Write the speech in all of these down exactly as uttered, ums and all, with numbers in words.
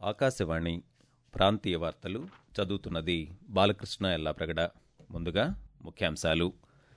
ఆకాశవాణి ప్రాంతీయ వార్తలు చదువుతున్నది బాలకృష్ణ ఎల్లాప్రగడ. ముందుగా ముఖ్యాంశాలు.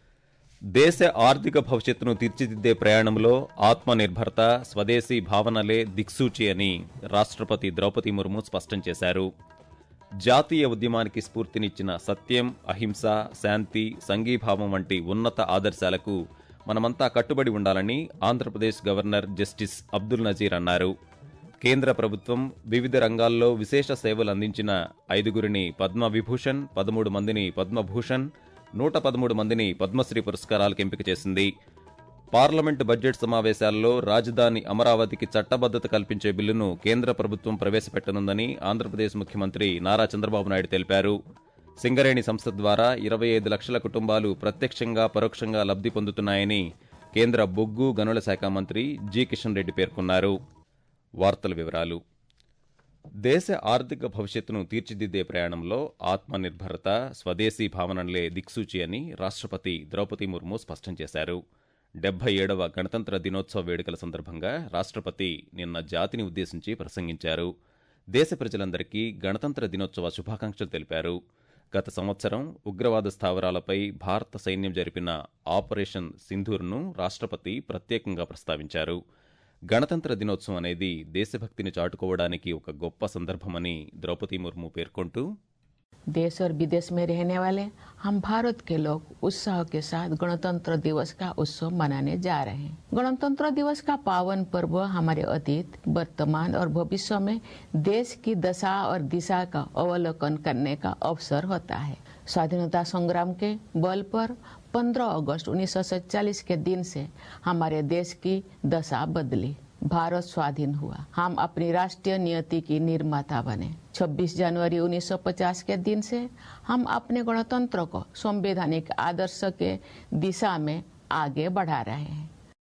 దేశ ఆర్థిక భవిష్యత్తును తీర్చిదిద్దే ప్రయాణంలో ఆత్మనిర్భరత, స్వదేశీ భావనలే దిక్సూచి అని రాష్ట్రపతి ద్రౌపది ముర్ము స్పష్టం చేశారు. జాతీయ ఉద్యమానికి స్ఫూర్తినిచ్చిన సత్యం, అహింస, శాంతి, సంఘీభావం వంటి ఉన్నత ఆదర్శాలకు మనమంతా కట్టుబడి ఉండాలని ఆంధ్రప్రదేశ్ గవర్నర్ జస్టిస్ అబ్దుల్ నజీర్ అన్నారు. కేంద్ర ప్రభుత్వం వివిధ రంగాల్లో విశేష సేవలు అందించిన ఐదుగురిని పద్మవిభూషణ్, పదమూడు మందిని పద్మభూషణ్, నూట పదమూడు మందిని పద్మశ్రీ పురస్కారాలకు ఎంపిక చేసింది. పార్లమెంటు బడ్జెట్ సమావేశాల్లో రాజధాని అమరావతికి చట్టబద్దత కల్పించే బిల్లును కేంద్ర ప్రభుత్వం ప్రవేశపెట్టనుందని ఆంధ్రప్రదేశ్ ముఖ్యమంత్రి నారా చంద్రబాబు నాయుడు తెలిపారు. సింగరేణి సంస్థ ద్వారా ఇరవై ఐదు లక్షల కుటుంబాలు ప్రత్యక్షంగా, పరోక్షంగా లబ్ది పొందుతున్నాయని కేంద్ర బొగ్గు గనుల శాఖ మంత్రి జి కిషన్ రెడ్డి పేర్కొన్నారు. వార్తల వివరాలు. దేశ ఆర్థిక భవిష్యత్తును తీర్చిదిద్దే ప్రయాణంలో ఆత్మనిర్భరత, స్వదేశీ భావనలే దిక్సూచి అని రాష్ట్రపతి ద్రౌపది ముర్ము స్పష్టం చేశారు. డెబ్బై ఏడవ గణతంత్ర దినోత్సవ వేడుకల సందర్భంగా రాష్ట్రపతి నిన్న జాతిని ఉద్దేశించి ప్రసంగించారు. దేశ ప్రజలందరికీ గణతంత్ర దినోత్సవ శుభాకాంక్షలు తెలిపారు. గత సంవత్సరం ఉగ్రవాద స్థావరాలపై భారత సైన్యం జరిపిన ఆపరేషన్ సింధూర్ను రాష్ట్రపతి ప్రత్యేకంగా ప్రస్తావించారు. గణతంత్ర దినోత్సవం అనేది దేశభక్తిని చాటుకోవడానికి ఒక గొప్ప సందర్భమని ద్రౌపది ముర్ము పేర్కొంటూ, देश और विदेश में रहने वाले हम भारत के लोग उत्साह के साथ गणतंत्र दिवस का उत्सव मनाने जा रहे हैं। गणतंत्र दिवस का पावन पर्व हमारे अतीत, वर्तमान और भविष्य में देश की दशा और दिशा का अवलोकन करने का अवसर होता है। स्वाधीनता संग्राम के बल पर पंद्रह अगस्त उन्नीस सौ सैंतालीस के दिन से हमारे देश की दशा बदली, भारत स्वाधीन हुआ। हम अपनी राष्ट्रीय नियति की निर्माता बने। छब्बीस जनवरी उन्नीस सौ पचास के दिन से हम अपने गणतंत्र को संवैधानिक आदर्श के दिशा में आगे बढ़ा रहे हैं.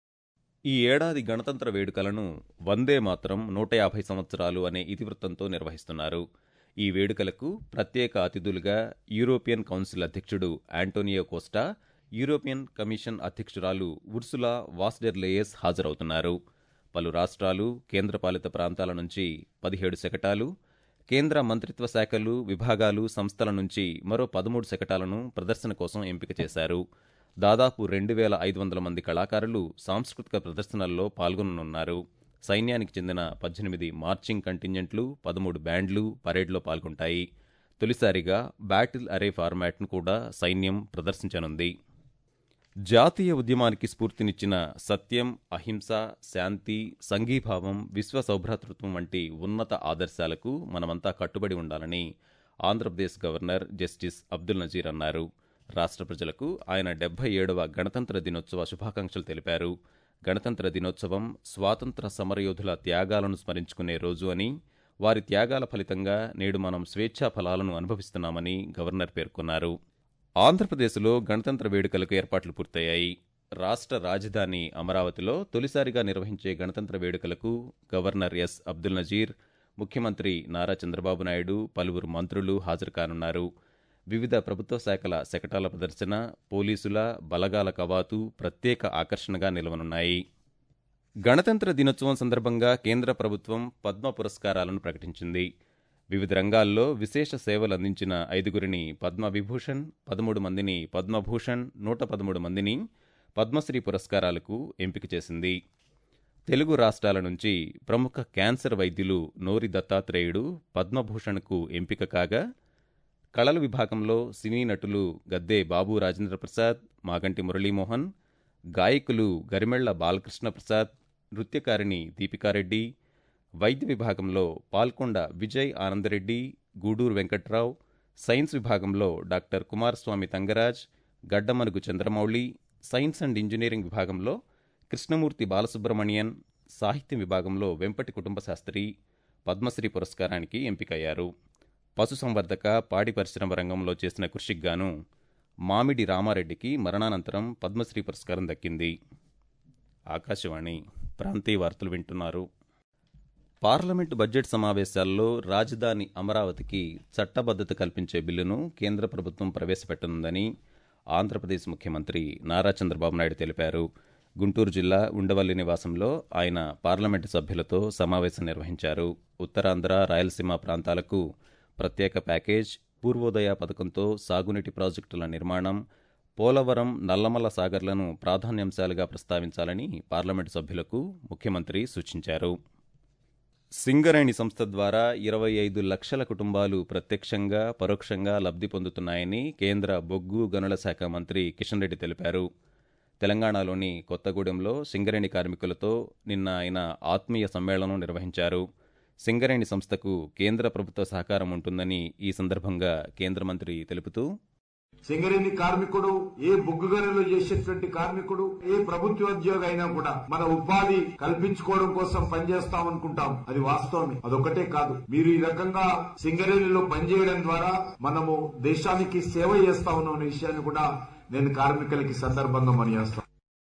ఈ ఏడాది గణతంత్ర వేడుకలను వందే మాత్రం నూట యాభై సంవత్సరాలు అనే ఇతివృత్తంతో నిర్వహిస్తున్నారు. ఈ వేడుకలకు ప్రత్యేక అతిథులుగా యూరోపియన్ కౌన్సిల్ అధ్యక్షుడు ఆంటోనియో కోస్టా, యూరోపియన్ కమిషన్ అధ్యక్షురాలు ఉర్సులా వాస్డెర్ లేయెస్ హాజరవుతున్నారు. పలు రాష్ట్రాలు, కేంద్రపాలిత ప్రాంతాల నుంచి పదిహేడు శకటాలు, కేంద్ర మంత్రిత్వ శాఖలు, విభాగాలు, సంస్థల నుంచి మరో పదమూడు శకటాలను ప్రదర్శన కోసం ఎంపిక చేశారు. దాదాపు రెండు వేల ఐదు వందల మంది కళాకారులు సాంస్కృతిక ప్రదర్శనల్లో పాల్గొననున్నారు. సైన్యానికి చెందిన పద్దెనిమిది మార్చింగ్ కంటింజెంట్లు, పదమూడు బ్యాండ్లు పరేడ్లో పాల్గొంటాయి. తొలిసారిగా బ్యాటిల్ అరే ఫార్మాట్ను కూడా సైన్యం ప్రదర్శించనుంది. జాతీయ ఉద్యమానికి స్ఫూర్తినిచ్చిన సత్యం, అహింస, శాంతి, సంఘీభావం, విశ్వ సౌభ్రాతృత్వం వంటి ఉన్నత ఆదర్శాలకు మనమంతా కట్టుబడి ఉండాలని ఆంధ్రప్రదేశ్ గవర్నర్ జస్టిస్ అబ్దుల్ నజీర్ అన్నారు. రాష్ట్ర ప్రజలకు ఆయన డెబ్బై ఏడవ గణతంత్ర దినోత్సవ శుభాకాంక్షలు తెలిపారు. గణతంత్ర దినోత్సవం స్వాతంత్ర సమరయోధుల త్యాగాలను స్మరించుకునే రోజు అని, వారి త్యాగాల ఫలితంగా నేడు మనం స్వేచ్ఛా ఫలాలను అనుభవిస్తున్నామని గవర్నర్ పేర్కొన్నారు. ఆంధ్రప్రదేశ్లో గణతంత్ర వేడుకలకు ఏర్పాట్లు పూర్తయ్యాయి. రాష్ట్ర రాజధాని అమరావతిలో తొలిసారిగా నిర్వహించే గణతంత్ర వేడుకలకు గవర్నర్ ఎస్ అబ్దుల్ నజీర్, ముఖ్యమంత్రి నారా చంద్రబాబు నాయుడు, పలువురు మంత్రులు హాజరు కానున్నారు. వివిధ ప్రభుత్వ శాఖల శకటాల ప్రదర్శన, పోలీసుల బలగాల కవాతు ప్రత్యేక ఆకర్షణగా నిలవనున్నాయి. గణతంత్ర దినోత్సవం సందర్భంగా కేంద్ర ప్రభుత్వం పద్మ పురస్కారాలను ప్రకటించింది. వివిధ రంగాల్లో విశేష సేవలు అందించిన ఐదుగురిని పద్మవిభూషణ్, పదమూడు మందిని పద్మభూషణ్, నూట పదమూడు మందిని పద్మశ్రీ పురస్కారాలకు ఎంపిక చేసింది. తెలుగు రాష్ట్రాల నుంచి ప్రముఖ క్యాన్సర్ వైద్యులు నోరి దత్తాత్రేయుడు పద్మభూషణ్కు ఎంపిక కాగా, కళల విభాగంలో సినీ నటులు గద్దే బాబు రాజేంద్ర ప్రసాద్, మాగంటి మురళీమోహన్, గాయకులు గరిమెళ్ల బాలకృష్ణ ప్రసాద్, నృత్యకారిణి దీపికారెడ్డి, వైద్య విభాగంలో పాల్కొండ విజయ్ ఆనందరెడ్డి, గూడూరు వెంకట్రావు, సైన్స్ విభాగంలో doctor Kumaraswamy Thangaraj, Gaddamanugu Chandramouli, science and engineering విభాగంలో కృష్ణమూర్తి బాలసుబ్రమణియన్, సాహిత్యం విభాగంలో వెంపటి కుటుంబశాస్త్రి పద్మశ్రీ పురస్కారానికి ఎంపికయ్యారు. పశుసంవర్ధక, పాడి పరిశ్రమ రంగంలో చేసిన కృషికి గాను మామిడి రామారెడ్డికి మరణానంతరం పద్మశ్రీ పురస్కారం దక్కింది. ఆకాశవాణి ప్రాంతీయ వార్తలు వింటున్నారు. పార్లమెంటు బడ్జెట్ సమావేశాల్లో రాజధాని అమరావతికి చట్టబద్దత కల్పించే బిల్లును కేంద్ర ప్రభుత్వం ప్రవేశపెట్టనుందని ఆంధ్రప్రదేశ్ ముఖ్యమంత్రి నారా చంద్రబాబు నాయుడు తెలిపారు. గుంటూరు జిల్లా ఉండవల్లి నివాసంలో ఆయన పార్లమెంటు సభ్యులతో సమావేశం నిర్వహించారు. ఉత్తరాంధ్ర, రాయలసీమ ప్రాంతాలకు ప్రత్యేక ప్యాకేజ్, పూర్వోదయ పథకంతో సాగునీటి ప్రాజెక్టుల నిర్మాణం, పోలవరం, నల్లమల్ల సాగర్లను ప్రాధాన్యాంశాలుగా ప్రస్తావించాలని పార్లమెంటు సభ్యులకు ముఖ్యమంత్రి సూచించారు. సింగరేణి సంస్థ ద్వారా ఇరవై ఐదు లక్షల కుటుంబాలు ప్రత్యక్షంగా, పరోక్షంగా లబ్ధి పొందుతున్నాయని కేంద్ర బొగ్గు గనుల శాఖ మంత్రి కిషన్ రెడ్డి తెలిపారు. తెలంగాణలోని కొత్తగూడెంలో సింగరేణి కార్మికులతో నిన్న ఆయన ఆత్మీయ సమ్మేళనం నిర్వహించారు. సింగరేణి సంస్థకు కేంద్ర ప్రభుత్వ సహకారం ఉంటుందని ఈ సందర్భంగా కేంద్ర మంత్రి తెలుపుతూ, సింగరేణి కార్మికుడు, ఏ బొగ్గు గనులు చేసేటువంటి కార్మికుడు, ఏ ప్రభుత్వోద్యోగి అయినా కూడా మన ఉపాధి కల్పించుకోవడం కోసం పనిచేస్తాం అనుకుంటాం. అది వాస్తవమే. అదొకటే కాదు, మీరు ఈ రకంగా సింగరేణిలో పనిచేయడం ద్వారా మనము దేశానికి సేవ చేస్తా ఉన్న విషయాన్ని కూడా నేను కార్మికులకి సందర్భంగా మనయేస్తాను.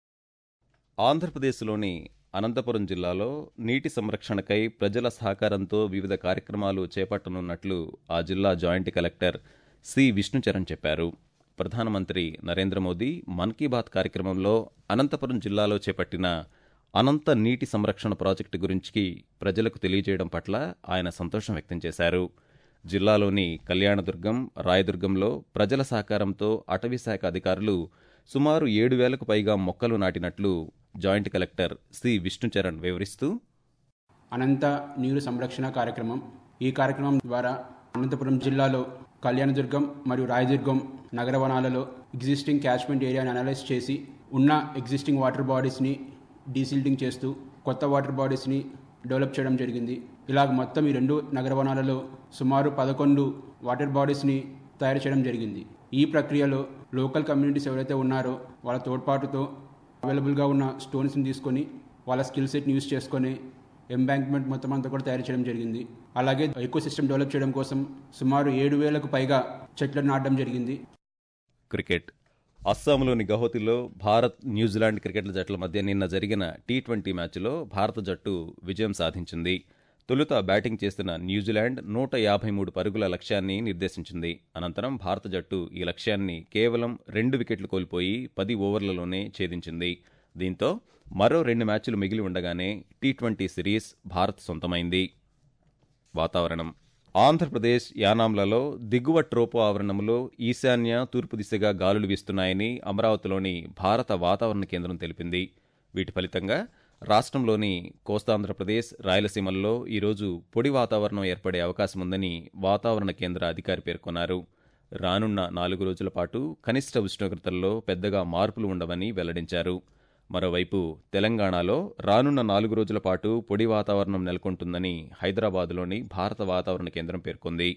ఆంధ్రప్రదేశ్లోని అనంతపురం జిల్లాలో నీటి సంరక్షణకై ప్రజల సహకారంతో వివిధ కార్యక్రమాలు చేపట్టనున్నట్లు ఆ జిల్లా జాయింట్ కలెక్టర్ సి విష్ణుచరణ్ చెప్పారు. ప్రధానమంత్రి నరేంద్ర మోదీ మన్ కీ బాత్ కార్యక్రమంలో అనంతపురం జిల్లాలో చేపట్టిన అనంత నీటి సంరక్షణ ప్రాజెక్టు గురించి ప్రజలకు తెలియజేయడం పట్ల ఆయన సంతోషం వ్యక్తం చేశారు. జిల్లాలోని కళ్యాణదుర్గం, రాయదుర్గంలో ప్రజల సహకారంతో అటవీశాఖ అధికారులు సుమారు ఏడు వేలకు పైగా మొక్కలు నాటినట్లు జాయింట్ కలెక్టర్ సి విష్ణుచరణ్ వివరిస్తూ, అనంత నీరు సంరక్షణ కార్యక్రమం ఈ కార్యక్రమం ద్వారా అనంతపురం జిల్లాలో కళ్యాణదుర్గం మరియు రాయదుర్గం నగర వనాలలో ఎగ్జిస్టింగ్ క్యాచ్మెంట్ ఏరియాని అనలైజ్ చేసి ఉన్న ఎగ్జిస్టింగ్ వాటర్ బాడీస్ని డీసిల్టింగ్ చేస్తూ కొత్త వాటర్ బాడీస్ని డెవలప్ చేయడం జరిగింది. ఇలాగ మొత్తం ఈ రెండు నగర వనాలలో సుమారు పదకొండు వాటర్ బాడీస్ని తయారు చేయడం జరిగింది. ఈ ప్రక్రియలో లోకల్ కమ్యూనిటీస్ ఎవరైతే ఉన్నారో వాళ్ళ తోడ్పాటుతో అవైలబుల్గా ఉన్న స్టోన్స్ని తీసుకొని వాళ్ళ స్కిల్ సెట్ని యూజ్ చేసుకొని ఎంబ్యాంక్మెంట్ మొత్తం అంతా కూడా తయారు చేయడం జరిగింది. అలాగే ఎకో సిస్టమ్ డెవలప్ చేయడం కోసం సుమారు ఏడు వేలకు పైగా చెట్లను నాటడం జరిగింది. క్రికెట్. అస్సాంలోని గౌహతిలో భారత్, న్యూజిలాండ్ క్రికెట్ల జట్ల మధ్య నిన్న జరిగిన టీ ట్వంటీ మ్యాచ్లో భారత జట్టు విజయం సాధించింది. తొలుత బ్యాటింగ్ చేసిన న్యూజిలాండ్ నూట యాభై మూడు పరుగుల లక్ష్యాన్ని నిర్దేశించింది. అనంతరం భారత జట్టు ఈ లక్ష్యాన్ని కేవలం రెండు వికెట్లు కోల్పోయి పది ఓవర్లలోనే ఛేదించింది. దీంతో మరో రెండు మ్యాచ్లు మిగిలి ఉండగానే టీ ట్వంటీ సిరీస్ భారత్ సొంతమైంది. వాతావరణం. ఆంధ్రప్రదేశ్ యానాంలలో దిగువ ట్రోపో ఆవరణంలో ఈశాన్య, తూర్పు దిశగా గాలులు వీస్తున్నాయని అమరావతిలోని భారత వాతావరణ కేంద్రం తెలిపింది. వీటి ఫలితంగా రాష్ట్రంలోని కోస్తాంధ్రప్రదేశ్, రాయలసీమల్లో ఈరోజు పొడి వాతావరణం ఏర్పడే అవకాశముందని వాతావరణ కేంద్ర అధికారి పేర్కొన్నారు. రానున్న నాలుగు రోజుల పాటు కనిష్ట ఉష్ణోగ్రతల్లో పెద్దగా మార్పులు ఉండవని వెల్లడించారు. మరోవైపు తెలంగాణలో రానున్న నాలుగు రోజుల పాటు పొడి వాతావరణం నెలకొంటుందని హైదరాబాద్లోని భారత వాతావరణ కేంద్రం పేర్కొంది.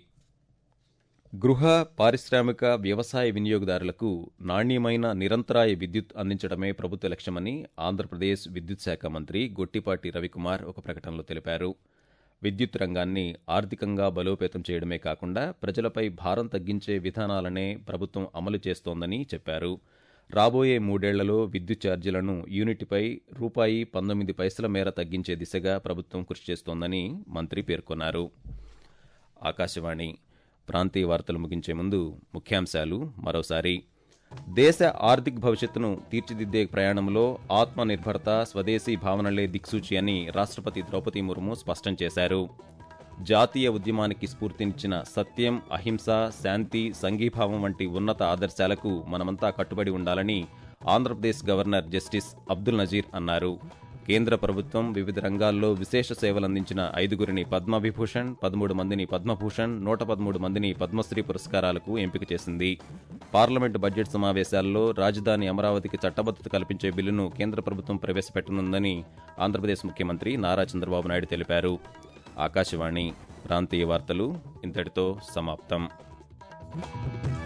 గృహ, పారిశ్రామిక, వ్యవసాయ వినియోగదారులకు నాణ్యమైన నిరంతరాయ విద్యుత్ అందించడమే ప్రభుత్వ లక్ష్యమని ఆంధ్రప్రదేశ్ విద్యుత్ శాఖ మంత్రి గొట్టిపాటి రవికుమార్ ఒక ప్రకటనలో తెలిపారు. విద్యుత్ రంగాన్ని ఆర్థికంగా బలోపేతం చేయడమే కాకుండా ప్రజలపై భారం తగ్గించే విధానాలనే ప్రభుత్వం అమలు చేస్తోందని చెప్పారు. రాబోయే మూడేళ్లలో విద్యుత్ ఛార్జీలను యూనిట్పై రూపాయి పంతొమ్మిది పైసల మేర తగ్గించే దిశగా ప్రభుత్వం కృషి చేస్తోందని మంత్రి పేర్కొన్నారు. ఆకాశవాణి ప్రాంతీయ వార్తలు ముగించే ముందు ముఖ్యాంశాలు మరోసారి. దేశ ఆర్థిక భవిష్యత్తును తీర్చిదిద్దే ప్రయాణంలో ఆత్మనిర్భరత, స్వదేశీ భావనలే దిక్సూచి అని రాష్ట్రపతి ద్రౌపది ముర్ము స్పష్టం చేశారు. జాతీయ ఉద్యమానికి స్ఫూర్తినిచ్చిన సత్యం, అహింస, శాంతి, సంఘీభావం వంటి ఉన్నత ఆదర్శాలకు మనమంతా కట్టుబడి ఉండాలని ఆంధ్రప్రదేశ్ గవర్నర్ జస్టిస్ అబ్దుల్ నజీర్ అన్నారు. కేంద్ర ప్రభుత్వం వివిధ రంగాల్లో విశేష సేవలందించిన ఐదుగురిని పద్మవిభూషణ్, పదమూడు మందిని పద్మభూషణ్, నూట పదమూడు మందిని పద్మశ్రీ పురస్కారాలకు ఎంపిక చేసింది. పార్లమెంటు బడ్జెట్ సమావేశాల్లో రాజధాని అమరావతికి చట్టబద్దత కల్పించే బిల్లును కేంద్ర ప్రభుత్వం ప్రవేశపెట్టనుందని ఆంధ్రప్రదేశ్ ముఖ్యమంత్రి నారా చంద్రబాబు నాయుడు తెలిపారు. ఆకాశవాణి ప్రాంతీయ వార్తలు ఇంతటితో సమాప్తం.